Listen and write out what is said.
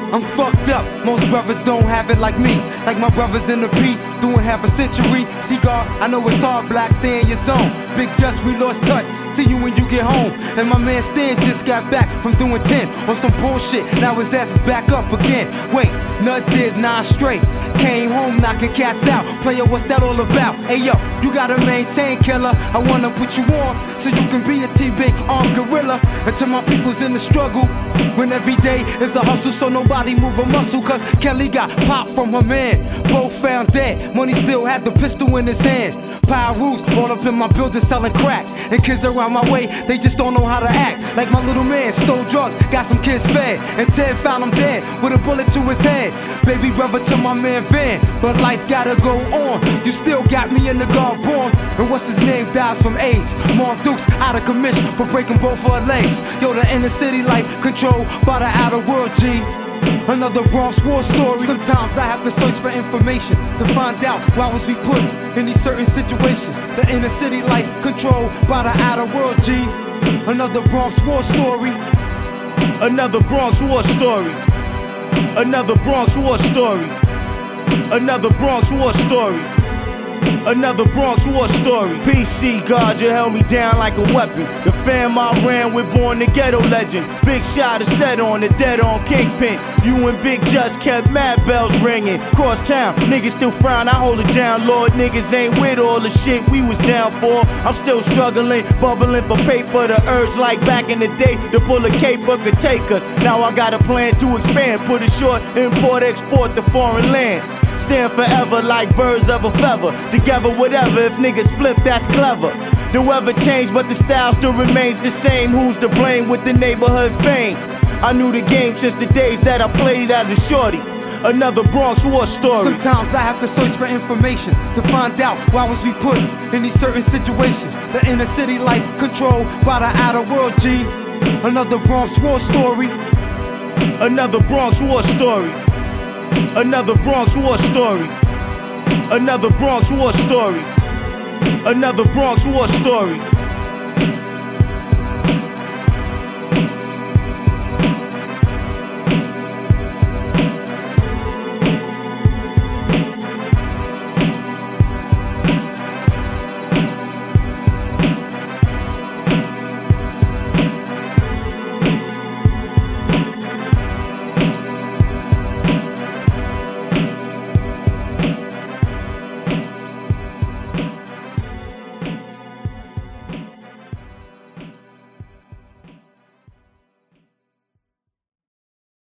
I'm fucked up, most brothers don't have it like me. Like my brothers in the beat, doing half a century. Cigar, I know it's hard, black, stay in your zone. Big Just, we lost touch, see you when you get home. And my man Stan just got back from doing 10 on some bullshit, now his ass is back up again. Wait, Nut did 9 straight, came home knocking cats out. Player, what's that all about? Hey yo, you gotta maintain, killer. I wanna put you on, so you can be a T-big armed gorilla. Until my people's in the struggle, when every day is a hustle, so nobody move a muscle. Cause Kelly got popped from her man, both found dead. Money still had the pistol in his hand. Pyrus all up in my building selling crack. And kids around my way, they just don't know how to act. Like my little man stole drugs, got some kids fed. And Ted found him dead with a bullet to his head. Baby brother to my man Van, but life gotta go on. You still got me in the guard born. And what's his name dies from AIDS. Marv Dukes out of commission for breaking both her legs. Yo, the inner city life controlled by the outer world, G. Another Bronx war story. Sometimes I have to search for information to find out why was we put in these certain situations. The inner city life controlled by the outer world, G. Another Bronx war story. Another Bronx war story. Another Bronx war story. Another Bronx war story. Another Bronx war story. PC God, you held me down like a weapon. The fam I ran with, born the ghetto legend. Big shot of set on the dead on Kingpin. You and Big Just kept mad bells ringing. Cross town, niggas still frown, I hold it down. Lord, niggas ain't with all the shit we was down for. I'm still struggling, bubbling for paper. The urge like back in the day to pull a caper could take us. Now I got a plan to expand, put it short, import, export to foreign lands. Stand forever like birds of a feather. Together whatever, if niggas flip, that's clever. The weather changed, but the style still remains the same. Who's to blame with the neighborhood fame? I knew the game since the days that I played as a shorty. Another Bronx war story. Sometimes I have to search for information to find out why was we put in these certain situations. The inner city life controlled by the outer world, G. Another Bronx war story. Another Bronx war story. Another Bronx war story. Another Bronx war story. Another Bronx war story.